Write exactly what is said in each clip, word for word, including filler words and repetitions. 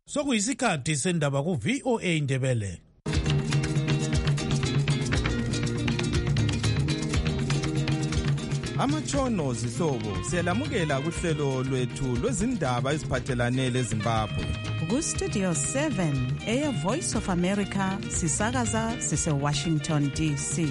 Sokuyisikhathi sendaba ku V O A Indebele. Amatshono zihlobo siyalamukela kuhlelo lwethu lwezindaba eziphathelane leZimbabwe. Ku Studio seven eya Voice of America sisakaza sise Washington D C.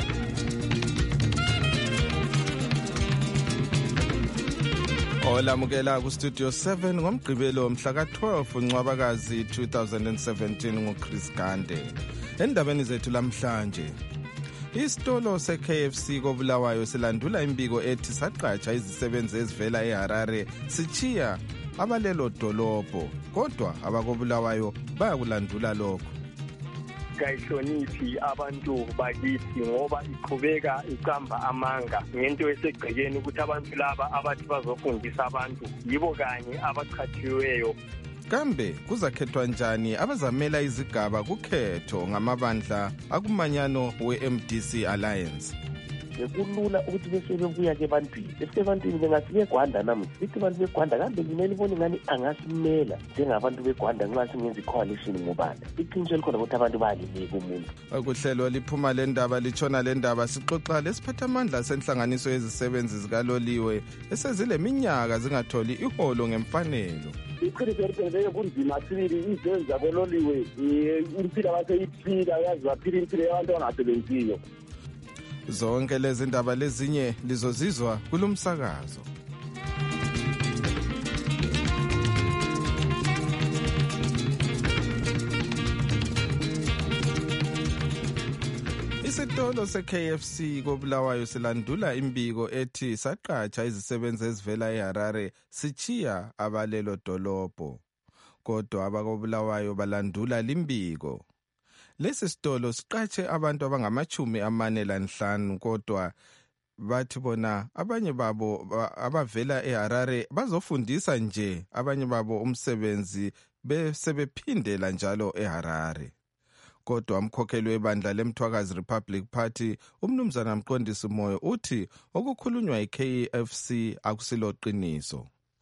Olamukela ku Studio seven ngomgqibelo mhla ka twelve uNcwabakazi two thousand seventeen nguChris Gande. Endabeni zethu lamhlanje, isitolo se-K F C koBulawayo silandula imbiko ethi saqatsha izisebenzi ezivela eHarare sichiya abalelo dolobho, kodwa abakoBulawayo bayakulandula lokho. Kayihloniphi abantu bakithi ngoba iqhubeka iqamba amanga ngento esegcekeni ukuthi abantu laba abathi bazofundisa abantu yibo kanye abaqhathiweyo. Kambe kuzakhethwa njani abazamela izigaba kukhetho ngamabandla akumanyano we-M D C Alliance? Kulula ukuthi bese bebuya ke ebantwini bese ebantwini bengasibe eGwanda namhlanje sithi abantu beGwanda kambe ngimele ibone ngani angasimela njengabantu beGwanda nxa singenza i-coalition ngobani. Iqiniso likhona ukuthi abantu bayalimika umuntu. Ukuhlelo liphuma le ndaba litshona le ndaba sixoxa lesiphathamandla senhlanganiso yezisebenzi zikaloliwe esezile minyaka zingatholi iholo ngemfanelo. Iqiniso eliphelele kunzima sibili izenzo zabololiwe impilo abaseyiphila yazi baphila impilo yabantu abangasebenziyo. Zonke lezi ndaba lezinye lizozizwa kulumsakazo. Isitolo se-K F C koBulawayo silandula imbiko ethi saqatsha izisebenzi ezivela eHarare sichiya abalelo dolobho, kodwa abakoBulawayo balandula limbiko. Lesi sitolo siqatshe abantu abangamachumi amane lanhlanu, kodwa bathi bona abanye babo abavela eHarare bazofundisa nje, abanye babo umsebenzi besebephindela njalo eHarare. Kodwa umkhokheli webandla leMthwakazi Republic Party umnumzana Mqondisi Moyo uthi okukhulunywa yi-K F C akusilo qiniso.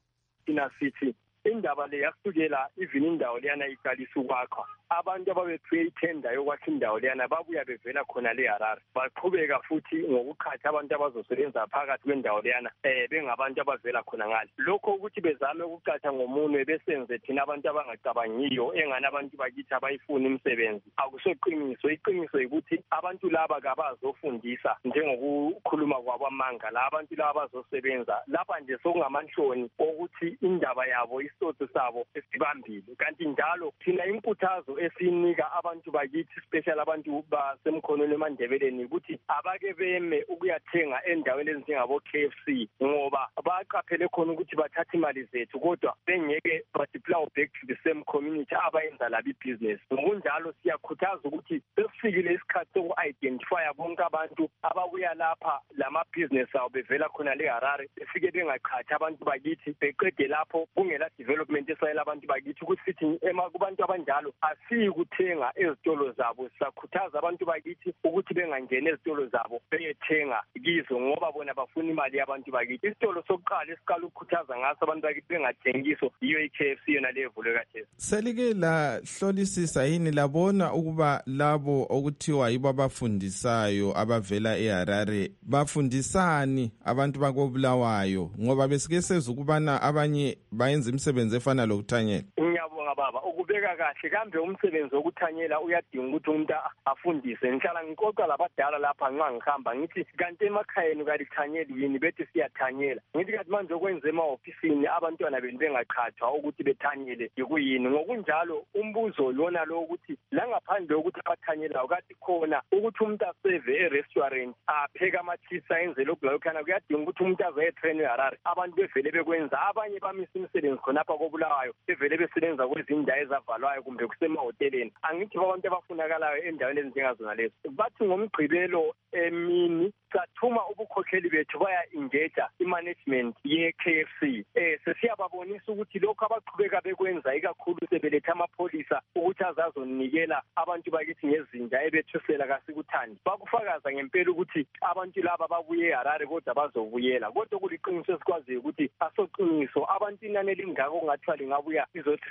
Ina sithi indaba le yasukela even indawo leyana iqalisa ukwakha. Abantu ababephiwe ithenda yokwakha indawo leyana babuya bevela khona le Harare baqhubeka futhi ngokukhatha abantu abazosebenza phakathi kwendawo leyana eh bengabantu abavela khona ngale. Lokho ukuthi bezame ukuqatha ngomunwe besenze thina abantu abangacabangiyo engana abantu bakithi abayifuna imisebenzi akusoqiniso. Iqiniso ukuthi abantu laba kabazofundisa njengokukhuluma kwabamanga la abantu laba bazosebenza lapha nje sokungamanhloni ukuthi indaba yabo isitotho sabo esibambile. Kanti njalo thina inkuthazo esinika abantu bakithi special abantu basemkhonweni eMandebeleni ukuthi abake beme ukuyathenga endaweni ezinjengabo K F C ngoba baqaphele khona ukuthi bathatha imali zethu kodwa bengeke badeploy back to the same community abayenza labi business. Ngokunjalo siyakhuthaza ukuthi sesifikile isikhathi soku-identify bonke abantu ababuya lapha lama business abo bevela khona le Harare befike bengaqhathi abantu bakithi beqede lapho kungela development esayela abantu bakithi ukuthi sithi ema kubantu abanjalo sikuthenga ezitolo zabo. Sisakhuthaza abantu bakithi ukuthi bengangena ezitolo zabo beyethenga kizo ngoba bona bafuna imali yabantu bakithi. Isitolo sokuqala esiqala ukukhuthaza ngaso abantu bakithi bengathengiso iyo i-K F C yona levulwe kathesi. Selike la hlolisisa yini labona ukuba labo okuthiwa yibo abafundisayo abavela eHarare bafundisani abantu bakoBulawayo ngoba besike seza ukubana abanye bayenza imisebenzi efana lokuthanyela? Ngiyabonga baba ukubeka kahle kambe umsebenzi wokuthanyela uyadinga ukuthi umuntu afundise. Ngihlala ngikoqa labadala lapha nxa ngihamba ngithi kanti emakhayeni kalithanyeli yini bethi siyathanyela. Ngithi kanti manje okwenza ema-ofisini abantwana benu bengaqhathwa ukuthi bethanyele yikuyini. Ngokunjalo umbuzo lona lo ukuthi la ngaphandle ukuthi abathanyelayo kathi khona ukuthi umuntu aseve e-restaurant apheka amathisa enze lokhu layokhana kuyadinga ukuthi umuntu azoyetrain eHarare abantu bevele bekwenza. Abanye bamisa imisebenzi khonapha koBulawayo bevele besebenza kwezindawo ezavalwayo kumbe kusemahoteleni. Angithi abantu abafunakalayo endaweni ezinjengazona lezo bathi ngomgqibelo emini sathuma ubukhokheli bethu baya engage i-management ye-K F C eh sesiyababonisa ukuthi lokho abaqhubeka bekwenza ikakhulu sebeletha amapholisa ukuthi azazonikela abantu bakithi ngezinja ebethusela kasikuthandi. Bakufakaza ngempela ukuthi abantu laba babuye eHarare kodwa bazobuyela, kodwa kuliqiniso esikwaziyo ukuthi asoqiniso abantu inani elingako ngathiwa lingabuya izotrain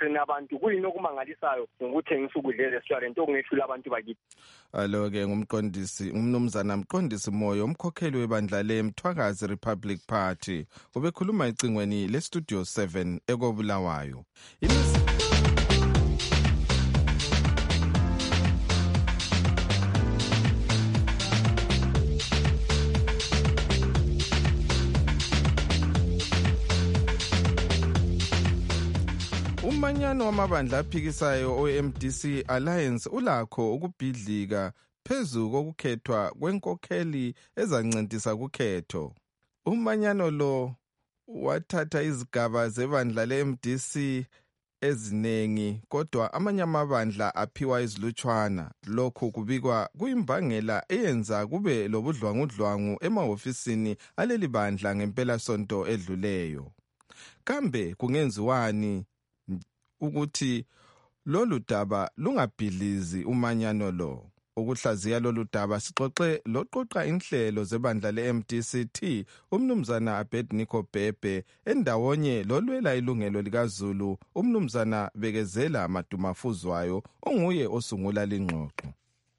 ekutrain abantu kuyini okumangalisayo ngokuthengisa ukudla e-restaurant okungehlula abantu bakithi. Alo-ke ngumqondisi umnumzana mqondisi Moyo umkhokheli webandla leMthwakazi Republic Party ubekhuluma ecingweni leStudio seven ekobulawayo. Umanyano wamabandla aphikisayo o-M D C Alliance ulakho ukubhidlika phezu kokukhethwa kwenkokheli ezancentisa kukhetho. Umanyano lo wathatha izigaba zebandla le-M D C ezinengi kodwa amanye amabandla aphiwa izilutshwana. Lokhu kubikwa kuyimbangela eyenza kube lobudlwangudlwangu emahofisini aleli bandla ngempela sonto edluleyo. Kambe kungenziwani ukuthi lolu daba lungabhidlizi umanyano lo? Ukuhlaziya lolu daba sixoxe loqoqa inhlelo zebandla le-M D C T umnumzana Abednego Bhebhe endawonye lolwela ilungelo likaZulu umnumzana Bekezela Madumafuzwayo onguye osungula lengxoxo.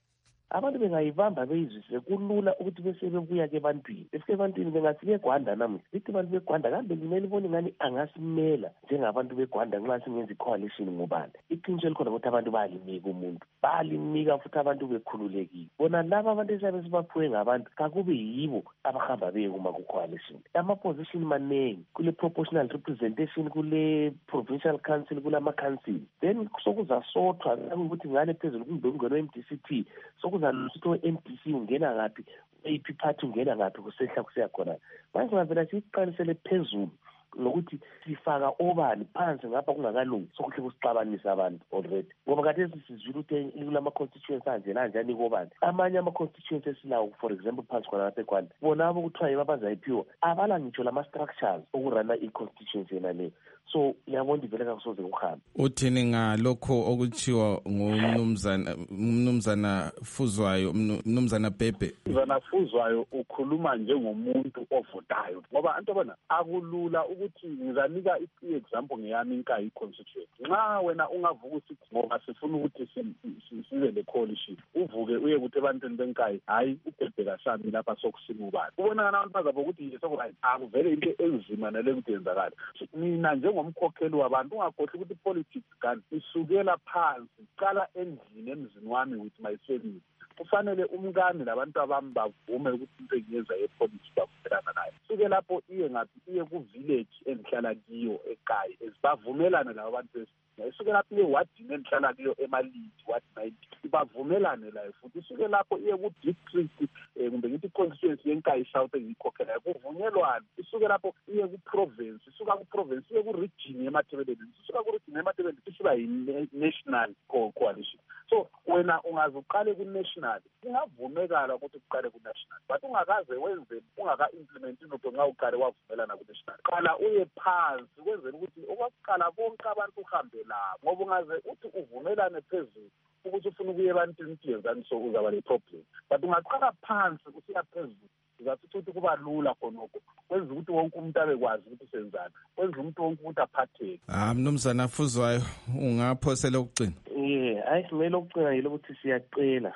Abantu bengayibamba beyizwisise kulula ukuthi bese bebuya ke ebantwini. Befike ebantwini bengathi beGwanda namuhla. Lithi abantu beGwanda kambe limele ibone ngani angasimela njengabantu beGwanda nxa singenza i-coalition ngobani. Iqiniso likhona ukuthi abantu bayalimika umuntu. Bayalimika futhi abantu bekhululekile. Bona laba abantu esabe sibaphuwe ngabantu kakube yibo abahamba beye kuma ku-coalition. Ama-position maningi kule proportional representation kule provincial council kulama council. Then sokuzasothwa ukuthi ngale phezulu kumdongweni we-M D C T uzalutho we-M D C ungena ngaphi eyiphi party ungena ngaphi kusehla kusiya khona. Manje ngavela siqalisele phezulu ngokuthi sifaka obani phansi ngapha kungakalungi sokuhle kusixabanisa abantu already ngoba kade sizizwile ukuthi kulama constituencies anje kanjani kobani amanye ama constituencies esilawo for example phansi khona lapha eGwanda bona abo kuthiwa yabazayiphiwa abala ngitsho lama structures okurana i-constituency yena le. So yabona ivele kakusoze kuhamba. Uthini ngalokho okuchiwa ngumnumzana umnumzana Fuzwayo umnumzana Bhebhe? Umnumzana Fuzwayo ukhuluma njengomuntu ovotayo ngoba anto bona akulula ukuthi ngizanika i-example ngeyami inkayi constituency. Nxa wena ungavuka usithi ngoba sifuna ukuthi sibe le coalition uvuke uye ukuthi ebantwini benkayi hayi uBhebhe kasami lapha sokusima ubani. Ubona abantu bazabe ukuthi sokuthi akuvele into enzima nale ukuthi yenzakala. Mina nje ngomkhokheli wabantu ungakhohle ukuthi politics kanti isukela phansi qala endlini emzini wami with my family. Kufanele umngane labantu abami bavume ukuthi into engiyenza yepolitics bavumelana nayo. Suke lapho iye ngathi iye ku village engihlala kiyo ekhaya esibavumelana labo bantu isuke lapho iye wadini engihlala kiyo emalindi wadi ninety bavumelane la futhi isuke lapho iye ku district kumbe ngithi constituency yenkayi South engikhokhela kuvunyelwana isuke lapho iye ku province isuka ku province iye ku region yeMatabeleland isuka ku region yeMatabeleland isuka yi-national coalition. So wena ungazuqale ku national ingavumekala ukuthi uqale ku national but ungakaze wenze ungaka implement into nxa uqale wavumelana ku national qala uye phansi kwenzela ukuthi okwaqala bonke abantu uhambe la ngoba ungaze uthi uvumelane phezulu ukuthi ufuna ukuye ebantwini yenzani so uzaba le problem but ungaqala phansi usiya phezulu uzathi ukuthi kuba lula khonokho kwenza ukuthi wonke umuntu abekwazi ukuthi senzani kwenza umuntu wonke ukuthi aphatheke. Ah mnumzana Fuzwayo ungaphosela ukugcina. Yeah, ayisimele ukugcina yilo ukuthi siyaqela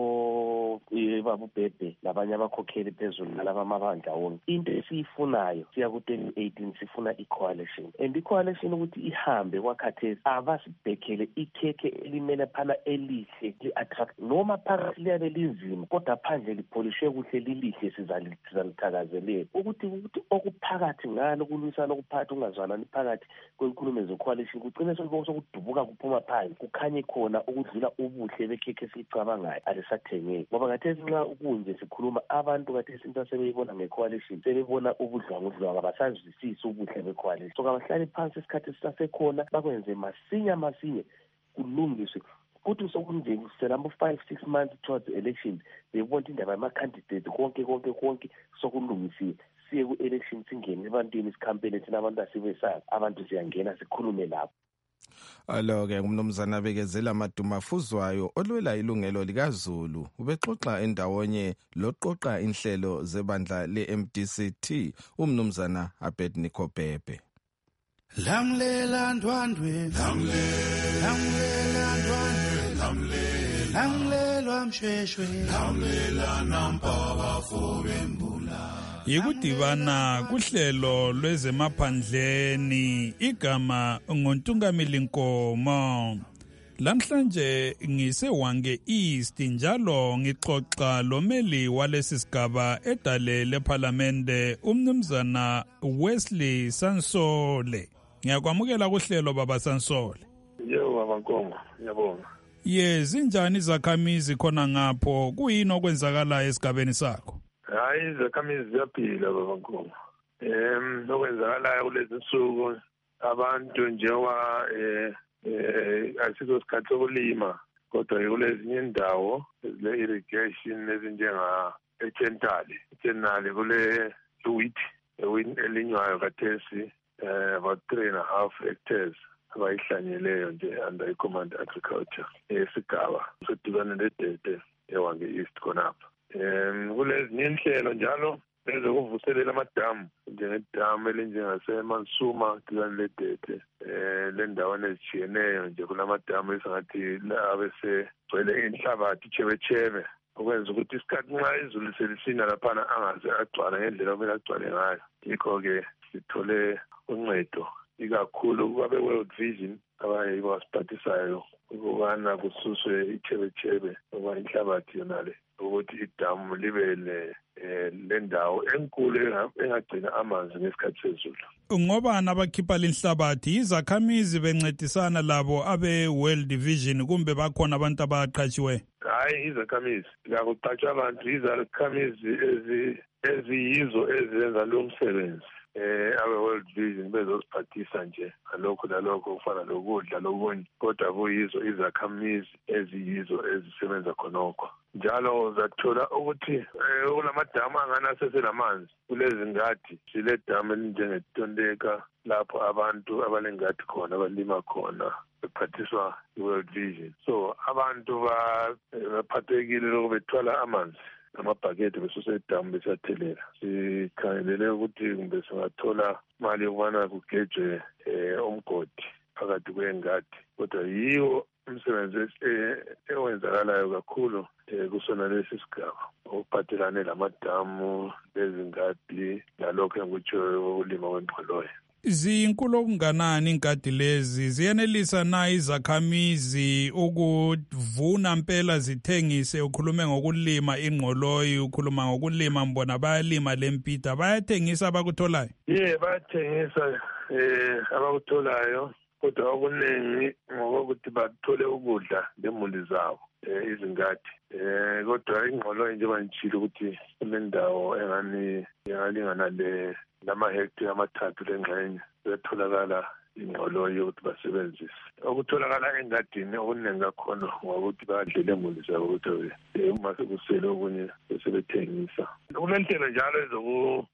kubo baba uBhebhe labanye abakhokheli phezulu nalaba amabandla wonke. Into esiyifunayo siya ku twenty eighteen sifuna i-coalition and i-coalition ukuthi ihambe kwakhathesi abasibhekele ikhekhe elimele phana elihle li-attract noma phakathi liyabe linzima kodwa phandle lipolishwe kuhle lilihle sizalithakazelela ukuthi ukuthi okuphakathi ngalo kulwisana okuphakathi ungazwanani phakathi kwenkulumo ze-coalition kugcine sokudubuka kuphuma phansi kukhanye khona ukudlula ubuhle bekhekhe esicabangayo alisathengeki ngoba khathesi nxa ukunje sikhuluma abantu khathesi into sebeyibona nge-coalition sebebona ubudlwangudlwangu abasazwisisi ubuhle be-coalition so kabahlale phansi isikhathi sisasekhona bakwenze masinya masinye kulungiswe futhi sokunje selamba five six months towards the election bebona indaba yama-candidate konke konke konke sokulungisiwe siye ku-election singene ebantwini isikhampeni thina abantu asibesazi abantu siyangena sikhulume lapho. Alo-ke ngumnumzana Bekezela Madumafuzwayo olwela ilungelo likaZulu ubexoxa endawonye loqoqa inhlelo zebandla le-M D C T umnumzana Abednego Bhebhe. Lamlela ndwandwe, lamlela ndwandwe, lamlela mshweshwe, lamlela nampa bafube mbula. Yikudibana kuhlelo lwezemaphandleni igama ngoNtungamili Nkomo. Lamhlanje ngisewange East njalo ngixoxa lomeli walesi sigaba edale leParlamente umnumzana Wesley Sansole. Ngiyakwamukela kuhlelo baba Sansole. Yebo baba Nkomo, ngiyabonga. Yes, injani izakhamizi khona ngapho? Kuyini okwenzakala esigabeni sakho? Hayi, izakhamizi ziyaphila baba Nkomo. Em okwenzakala kulezi nsuku abantu njengoba eh eh asikho isikhathi sokulima kodwa kulezinye indawo le irrigation ezinjenga eTentale eTentale kule wheat elinywayo kathesi eh about three and a half hectares abayihlanyeleyo nje under i-command agriculture esigaba sedibane nedede ewange East khonapha. Em kulezinye inhlelo njalo ezokuvuselela amadamu njengedamu elinjengasemansuma dibane ledede eh lendawana ezitshiyeneyo nje kulamadamu esingathi abese gcwele inhlabathi chebechebe okwenza ukuthi isikhathi nxa izulu selisina laphana angaze agcwala ngendlela okumele agcwale ngayo. Yikho-ke sithole uncedo ikakhulu kwabe World Vision abayibo basiphathisayo ukubana kususwe ichebechebe ngoba inhlabathi yonale ukuthi idamu libe le ndawo enkulu engagcina amanzi ngesikhathi sezulu. Ngoba nabakhipha lenhlabathi izakhamizi bencedisana labo abe World Vision kumbe bakhona abantu abaqhatshiwe? Hayi, izakhamizi lakuqhatshwa abantu izakhamizi eziyizo ezenza lo msebenzi. Eh abe World Vision bezosiphathisa nje alokho lalokho kufana lokudla lokunye kodwa kuyizo izakhamizi eziyizo ezisebenza khonokho. Njalo zathola ukuthi kulamadamu anganaseselamanzi kulezi ngadi sile damu elinjengeTonteka lapho abantu abalengadi khona abalima khona bephathiswa i-World Vision. So abantu baphathekile lokho bethwala amanzi amabhakede besuse idamu besathelela. Sikhangelele ukuthi kumbe singathola imali yokubana kugejwe umgodi phakathi kwengadi kodwa yiwo umsebenzi ewenzakalayo kakhulu kusona lesi sigaba okuphathelane lamadamu lezingadi lalokho engikutsho ukulima kwengqoloyi. Zinkulu okunganani ingadi lezi ziyenelisa na izakhamizi ukuvuna impela zithengise? Ukhulume ngokulima ingqoloyi, ukhuluma ngokulima mbona bayalima lempita, bayathengisa abakutholayo? Yeah, bayathengisa eh abakutholayo kodwa okuningi ngokuthi bathole ukudla lemuli zabo eh izingadi eh kodwa ingqoloyi nje banjilo ukuthi kunendawo engani yangalingana le lama hectare amathathu lengxenye betholakala ingqoloyi yokuthi basebenzise. Okutholakala engadini okuningi kakhona ngokuthi badlele imuli zabo ukuthi uma sekusele okunye besebethengisa. Kulenhlelo njalo ezoku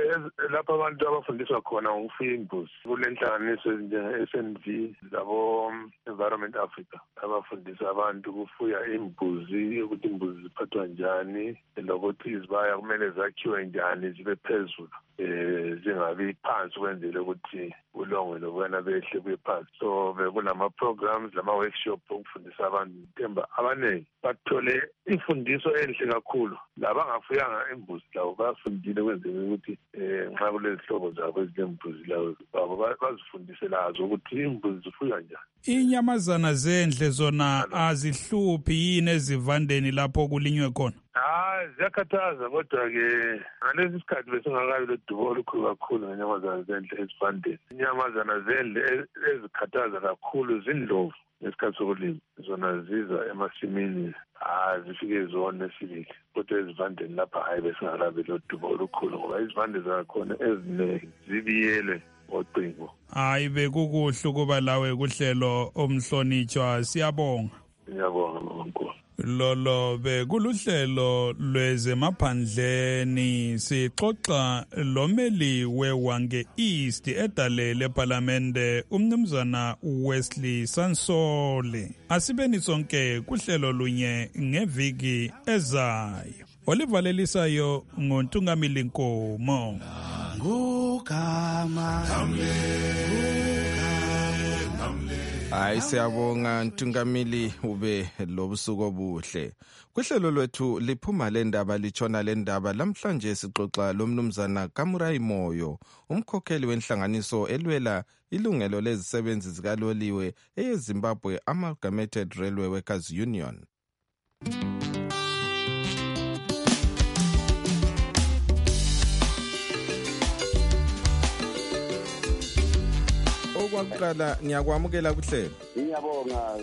lapha abantu abafundiswa khona ngokufuya imbuzi kulenhlanganiso ezinjenge-S N V labo Environment Africa abafundisa abantu ukufuya imbuzi ukuthi imbuzi ziphathwa njani lokuthi izibaya kumele zakhiwe njani zibe phezulu eh zingabi phansi kwenzele ukuthi ulongwe lokwana behle kuye phansi. So bekulama programs lama workshop okufundisa abantu themba abaningi bathole imfundiso enhle kakhulu. Labangafuyanga imbuzi lawo bafundile kwenzele ukuthi eh nxa kulezihlobo zabo ezilembuzi lawo babo bazifundise lazo ukuthi imbuzi zifuywa njani. Inyamazana zendle zona azihluphi yini ezivandeni lapho kulinywe khona? Ah, ziyakhathaza kodwa-ke ngalesi sikhathi besingakabi lodubo olukhulu kakhulu ngenyamazana zendle ezivandeni. Inyamazana zendle ezikhathaza kakhulu zindlovu ngesikhathi sokulima. Zona ziza emasimini zifike zona esibili kodwa ezivandeni lapha hayi besingakabi lodubo olukhulu ngoba izivande zakhona eziningi zibiyele ngocingo. Hayi bekukuhle ukuba lawe kuhlelo omhlonitshwa, siyabonga. Ngiyabonga mama. Lolo bekuluhlelo lwezemaphandleni sixoxa lomeli wewange East edale leParlamente umnumzana Wesley Sansole. Asibeni sonke kuhlelo lunye ngeviki ezayo. Olivalelisayo ngoNtungamili Nkomo. Ngugama Hayi siyabonga Ntungamili, ube lobusuku obuhle. Kuhlelo lwethu liphuma lendaba litshona lendaba lamhlanje sixoxa lomnumzana Kamurai Moyo, umkhokheli wenhlanganiso elwela ilungelo lezisebenzi zikaloliwe eyeZimbabwe Amalgamated Railway Workers Union. Okwakuqala ngiyakwamukela kuhlelo. Ngiyabonga.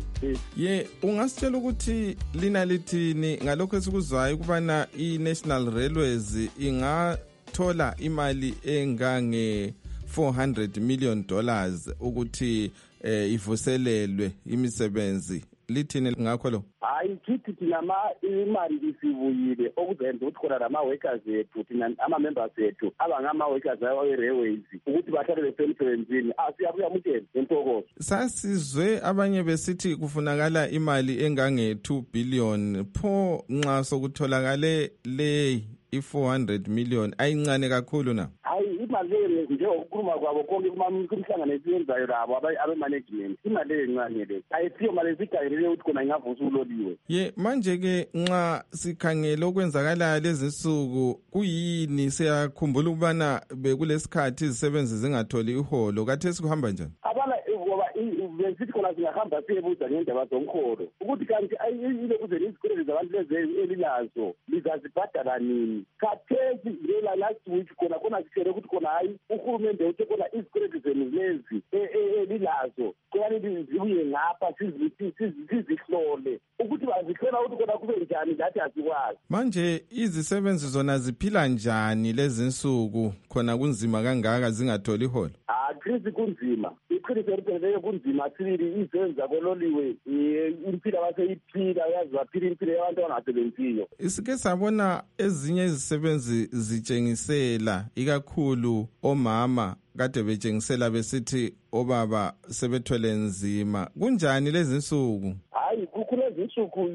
Ye, ungasitshela ukuthi lina lithini ngalokho esikuzwayo ukubana i-National Railways ingathola imali engange four hundred million dollars ukuthi eh, ivuselelwe imisebenzi. Lithini ngakho lo? Hayi kithi thina ma imali isibuyile okuzenza ukuthi khona lama workers ethu thina ama members ethu abangama workers awe railways ukuthi bahlale besemsebenzini asiyabuyamukela intokozo. Sasizwe abanye besithi kufunakala imali engange two billion pho nxa sokutholakale le i four hundred million ayincane kakhulu na? Hayi imali le nje ukukhuluma kwabo konke kumhlangano esiyenzayo labo abe management imali encane le ayisiyo mali esigayelele ukuthi khona ingavusa uloliwe. Ye manje ke nxa sikhangele okwenzakala lezi nsuku kuyini siyakhumbula ukubana bekulesikhathi izisebenzi zingatholi iholo kathi esikuhamba njani? Abala ngoba besithi khona singahamba siyebuza ngendaba zomkholo ukuthi kanti ayile kuze izikweletu zabantu lezi elilazo lizazibhadala nini. Khathesi ngela last week khona khona sicela ukuthi khona hayi uhulumende uthe khona izikweletu zenu lezi elilazo khona lizibuye ngapha sizihlole ukuthi bazihlola ukuthi khona kube njani lathi asikwazi. Manje izisebenzi zona ziphila njani lezi nsuku khona kunzima kangaka zingatholi iholo? Ah Chris kunzima. Iqiniso eliphelele kunzima sibili izenza kololiwe impilo baseyiphila yazi baphila impilo yabantu abangasebenziyo. Isike sabona ezinye izisebenzi zitshengisela ikakhulu omama kade betshengisela besithi obaba sebethwele nzima. Kunjani lezi nsuku? Hayi kulezi nsuku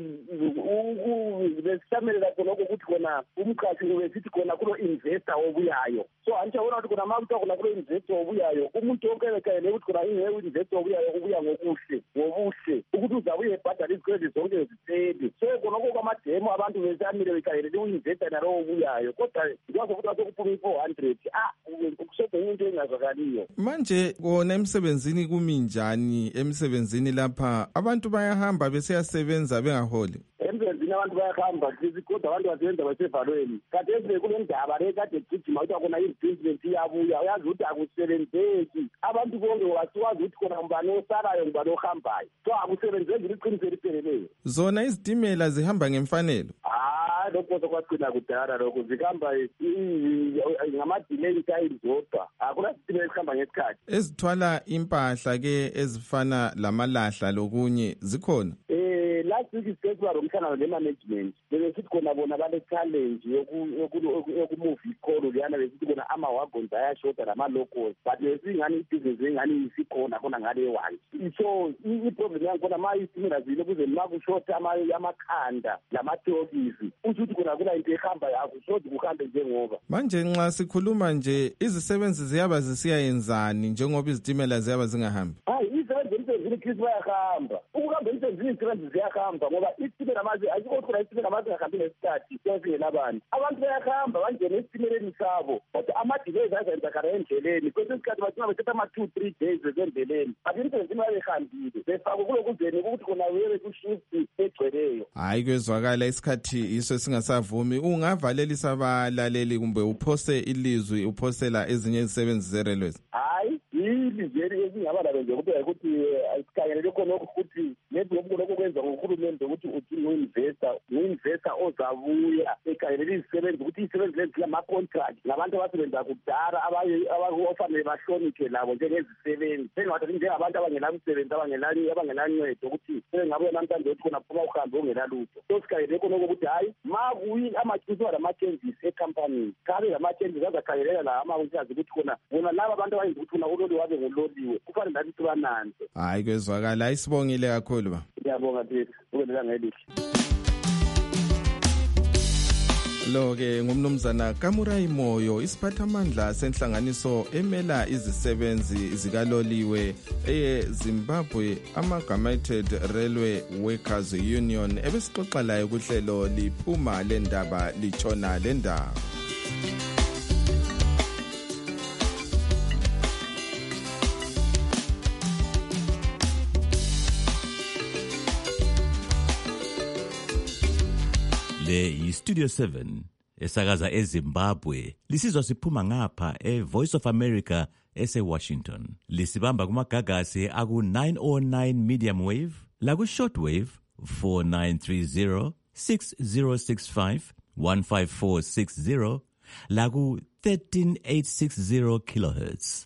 besihlamela khona ukuthi khona umqhashi ubesithi khona kulo investor obuyayo. So anjawona ukuthi khona manje khona kulo investor obuyayo umuntu wonke ekayele ukuthi khona ingewe investor obuyayo ubuya ngokuhle ngobuhle ukuthi uzabuye ebhadala izikweletu zonke ziseli. So khona kwamademo abantu besamile bekayele uinvestor nalo obuyayo kodwa njengoba ukuthi akuphuma four hundred ah ukushoda into engazakaliyo. Manje kona emsebenzini kuminjani emsebenzini lapha abantu bayahamba besiyasebenza bengaholi? Emsebenzini abantu bayahamba kodwa abantu basebenza basevalweni. Kade eze kule ndaba le kade gijima ukuthi akona i-business iyabuya uyazi ukuthi akusebenzeki abantu bonke wasiwazi ukuthi khona ngubani osalayo ngubani ohambayo. So akusebenzeki iqiniso elipheleleyo. Zona izitimela zihamba ngemfanelo? Ah lokho sokwaqina kudala lokho zihamba ngama-delay time zodwa akuna sitimela esihamba ngesikhathi. Ezithwala impahla ke ezifana lamalahla lokunye zikhona? Eh last week seswa romhlangano le-management besithi khona bona bale-challenge yokumove ikolo liyana besithi khona ama-wagons ayashoda nama-locals but besingani ibhizinesi engani isikhona khona ngale one. So iproblem yangikhona ma isitimela zile kuze ma kushota amakhanda lamathokisi uthi ukuthi khona kula into ehamba akushodi kuhambe njengoba. Manje nxa sikhuluma nje izisebenzi ziyaba zisiyayenzani njengoba izitimela ziyaba zingahambi? Hayi izisebenzi emsebenzini Chris bayahamba ukuhamba emsebenzini izisebenzi ziyahamba ngoba isitimela maze ayikho khona isitimela maze ngahambi ngesikhathi sesingena abantu abantu bayahamba bangena esitimeleni sabo kodwa ama-delays azenzakala endleleni kwesinye isikhathi bagcina bethetha ama-two three days besendleleni but emsebenzini babehambile befakwe kulokuzeni ukuthi khona webe kushift egcweleyo. Hayi kwezwakala isikhathi iso singasavumi ungavalelisa abalaleli kumbe uphose ilizwi uphosela ezinye izisebenzi ze-railways? Hayi ilizwi ezingaba lalo nje kuphela ukuthi asikhangele khona ukuthi maybe lokho kwenza ngohulumende ukuthi uthi uinvestor uinvestor ozabuya ekayele izisebenzi ukuthi izisebenzi lezi lama-contract ngabantu abasebenza kudala abafanele bahloniphe labo njengezisebenzi sengathi njengabantu abangenamsebenzi abangenancedo ukuthi sengabuya namhlanje ukuthi khona phuma uhambe ongelalutho. So sikayele khona ukuthi hayi ma kuyi amachiso lama-changes ecompany kabe lama-changes azakhangelela la amawukazi ukuthi khona bona laba abantu abayenza ukuthi khona uloliwe wabe nguloliwe kufanele nathi sibananze. Hayi kwezwakala ayisibongile kakhulu ba. Ngiyabonga Peter ube nelanga elihle. Lo ke ngumnumzana Kamurai Moyo, isiphathamandla senhlanganiso emela izisebenzi zikaloliwe eZimbabwe Amalgamated Railway Workers Union ebesixoxa layo kuhlelo liphuma lendaba litshona lendaba. Le yi-Studio seven esakaza eZimbabwe lisizwa siphuma ngapha e-Voice of America ese-Washington. Lisibamba kumagagasi aku nine oh nine medium wave laku short wave four nine three zero, six zero six five, one five four six zero laku thirteen eight sixty kilohertz.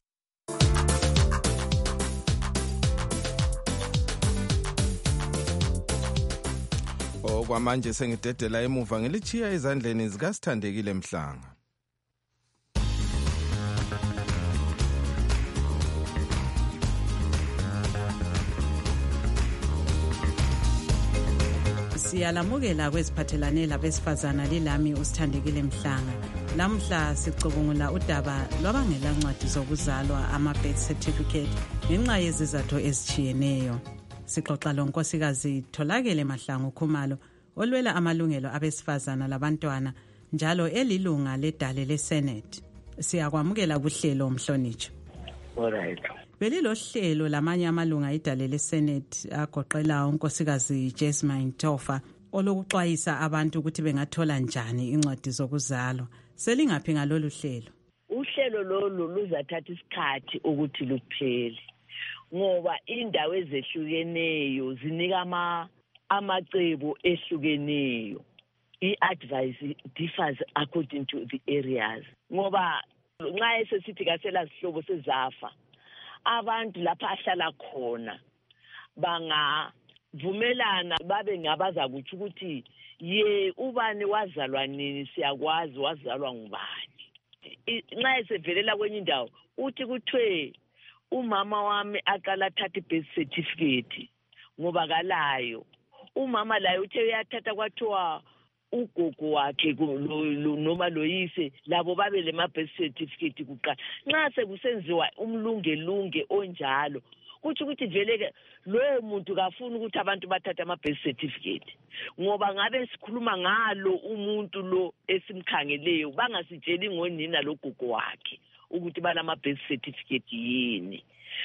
Okwamanje sengidedela emuva ngilichiya ezandleni zikaSithandekile Mhlanga. Siyalamukela kweziphathelane labesifazana lilami uSithandekile Mhlanga. Lamhla sicubungula udaba lwabangela ncwadi zokuzalwa ama-birth certificate ngenxa yezizathu ezitshiyeneyo. Sixoxa lonkosikazi Tholakele Mahlangu Khumalo olwela amalungelo abesifazana labantwana njalo elilunga ledale leSenate. Siyakwamukela kuhlelo Mhlonitsho. Alright. Belilohlelo lamanye amalunga idale leSenate agoqela unkosikazi Jasmine Tofa olokuxwayisa abantu ukuthi bengathola njani incwadi zokuzalwa. Selingaphi ngalolu hlelo? Uhlelo lolu luzathatha isikhathi ukuthi luphele. Ngoba indawo ezehlukeneyo zinika ama amacebo ehlukeneyo. I-advice differs according to the areas. Ngoba nxa esesithi kasela sihlobo sezafa abantu lapha ahlala khona bangavumelana babe ngabaza kuthi ukuthi ye ubani wazalwa nini siyakwazi wazalwa ngubani. Nxa esevelela kwenye indawo uthi kuthwe umama wami aqala thatha birth certificate ngoba kalayo. Umama layo uthe uyathatha kwathiwa ugogo wakhe noma loyise labo babe le ma birth certificate kuqala. Nxa sekusenziwa umlungelunge onjalo kuthi ukuthi vele lo muntu kafuni ukuthi abantu bathathe ama birth certificate ngoba ngabe sikhuluma ngalo umuntu lo esimkhangeleyo bangasitsheli ngonina logogo wakhe ukuthi banama birth certificate yini.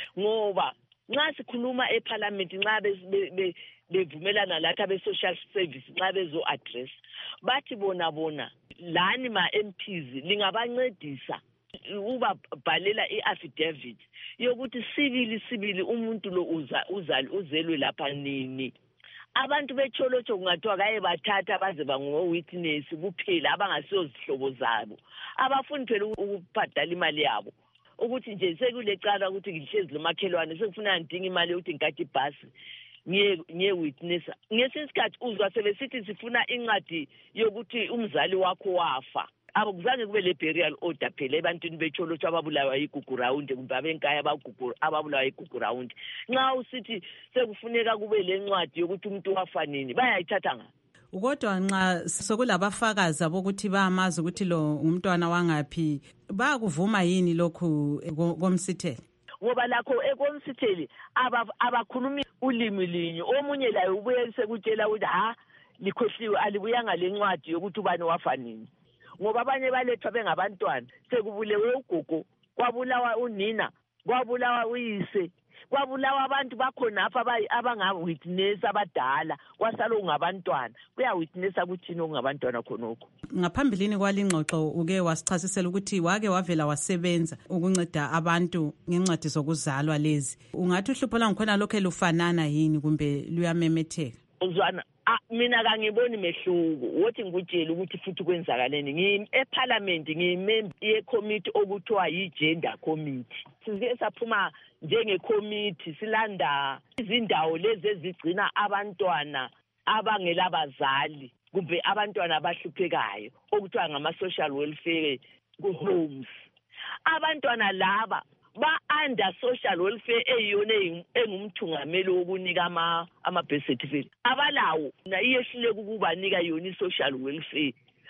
Ngoba nxa sikhuluma eParliament nxa be bevumelana lathi abe social service nxa bezo address bathi bona bona lani ma M Ps lingabancedisa uba bhalela i-affidavit yokuthi sibili sibili umuntu lo uzali uzelwe lapha nini. Abantu becholotsho kungathiwa kaye bathatha baze bango-witness kuphela abangasiyo zihlobo zabo abafuni phela ukubhadala imali yabo ukuthi nje sekule cala ukuthi ngihlezi lomakhelwane sekufuna ngidinga imali ukuthi ngikade ibhasi ngiye ngiye witness. Ngesinye isikhathi uzwa sebesithi sifuna incwadi yokuthi umzali wakho wafa. Akuzange kube le burial order phela ebantwini becholotsho ababulawa igugu round kumbe abenkaya abagugu ababulawa igugu round. Nxa usithi sekufuneka kube le ncwadi yokuthi umuntu wafa nini bayayithatha nga. Kodwa nxa sokulabafakazi bokuthi bayamazi ukuthi lo umntwana wangaphi bayakuvuma yini lokhu komsithele? Ngoba lakho ekomsithele abakhulumi ulimi linye omunye layo ubuye sekutshela ukuthi ha likhohliwe alibuyanga lencwadi yokuthi ubani wafa nini. Ngoba abanye balethwa bengabantwana sekubulewe ugogo kwabulawa unina kwabulawa uyise kwabulawa abantu bakhona apha abangawitness abadala kwasalo ngabantwana kuyawitnessa kuthini ongabantwana khonokho. Ngaphambilini kwalingxoxo uke wasichasisela ukuthi wake wavela wasebenza ukunceda abantu ngencwadi zokuzalwa lezi. Ungathi uhlupho langikhona lokho lufanana yini kumbe luyamemetheka? Uzwana mina kangiboni mehluko wothi ngikutshela ukuthi futhi kwenzakaleni. Ngi eParliament ngiyimember yecommittee okuthiwa yi-gender committee. Sizike saphuma njenge committee silanda izindawo lezi ezigcina abantwana abangela bazali kumbe abantwana abahluphekayo okuthiwa ngama social welfare homes. Abantwana laba ba under social welfare eyiyona engumthungameli wokunika ama ama birth certificate abalawo na iyehlule ukubanika yona social welfare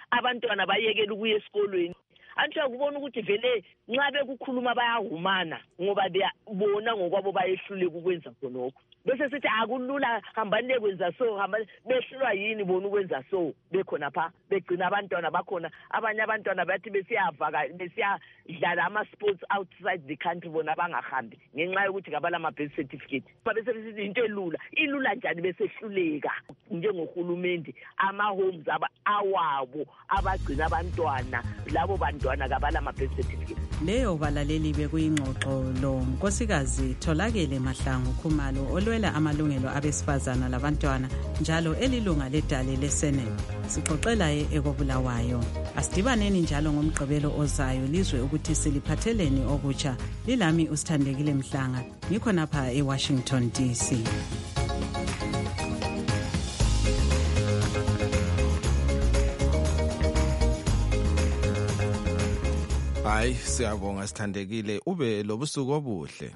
abantwana bayekela ukuya esikolweni. Antsho kubona ukuthi vele nxa bekukhuluma bayahumana ngoba bona ngokwabo bayehluleka ukwenza khonokho. Bese sithi akulula hambani kwenza so hambani behlulwa yini bona ukwenza so bekhona pha begcina abantwana bakhona abanye abantwana bathi besiyavaka besiyadlala ama sports outside the country bona bangahambi ngenxa yokuthi ngabala ama birth certificate. Bese sithi into elula ilula njani besehluleka njengohulumende ama homes aba awabo abagcina abantwana labo bantwana ngabala ama birth certificate. Leyo balaleli bekuyingxoxo lo nkosikazi Tholakele Mahlangu Khumalo olwela amalungelo abesifazana labantwana njalo elilunga ledale leSenate. Sixoxela ekobulawayo. Asidibaneni njalo ngomgqibelo ozayo lizwe ukuthi siliphatheleni okutsha. Lilami uSithandekile Mhlanga ngikho napha eWashington D C. Hayi siyabonga Sithandekile ube lobusuku obuhle.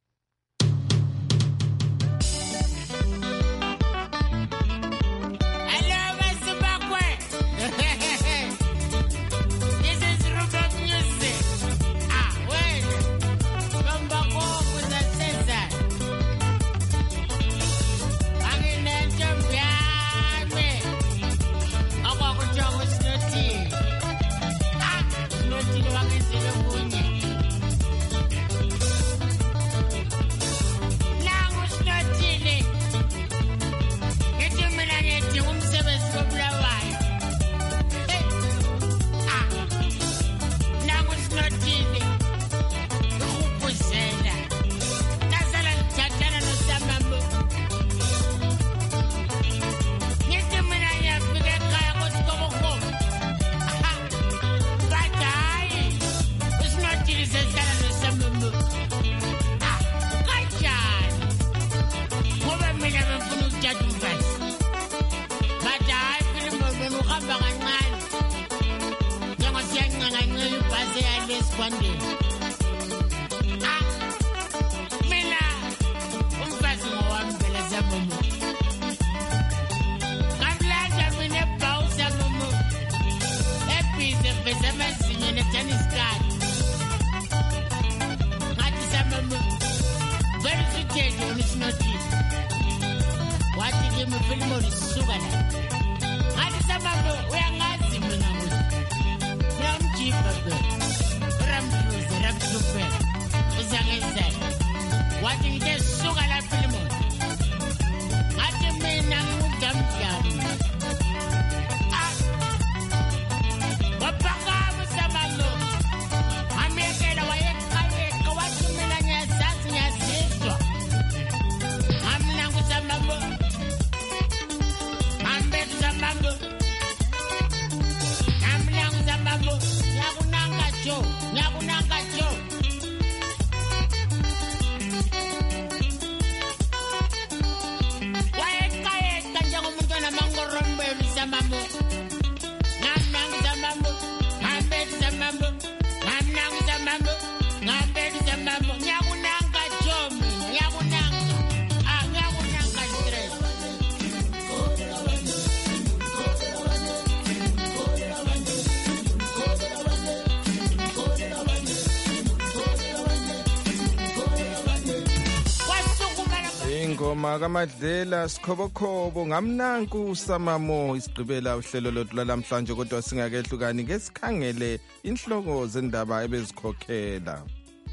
Ingoma kaMadlela Sikhobokhobo ngamnanku Samamo isigqibela uhlelo lothu lamhlanje kodwa singakehlukani ngesikhangele inhloko zendaba ebezikhokhela.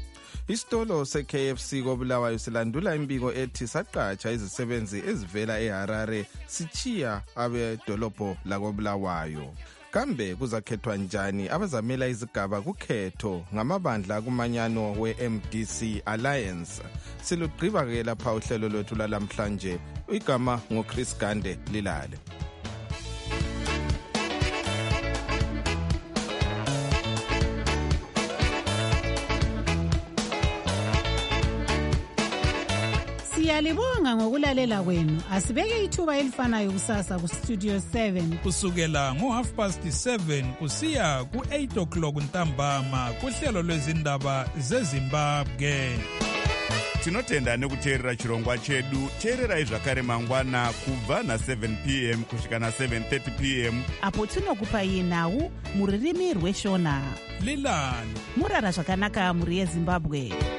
Isitolo se-K F C koBulawayo silandula imbiko ethi saqatsha izisebenzi ezivela eHarare sichiya abedolobho lakoBulawayo. Kambe kuzakhethwa njani abazamela izigaba kukhetho ngamabandla kumanyano we-M D C Alliance? Silugqiba ke lapha uhlelo lwethu lalamhlanje. Igama ngoChris Gande Lilale. Siyalibonga ngokulalela kwenu. Asibeke ithuba elifanayo kusasa ku Studio seven kusukela ngo half past seven kusiya ku eight o'clock ntambama kuhlelo lwezindaba zeZimbabwe. tinotenda nekuteerera chirongwa chedu. teererai zvakare mangwana kubva na-seven p m kusvika na-seven thirty p m apo tinokupai nhau muririmi rweshona. lilani murara zvakanaka muri yezimbabwe.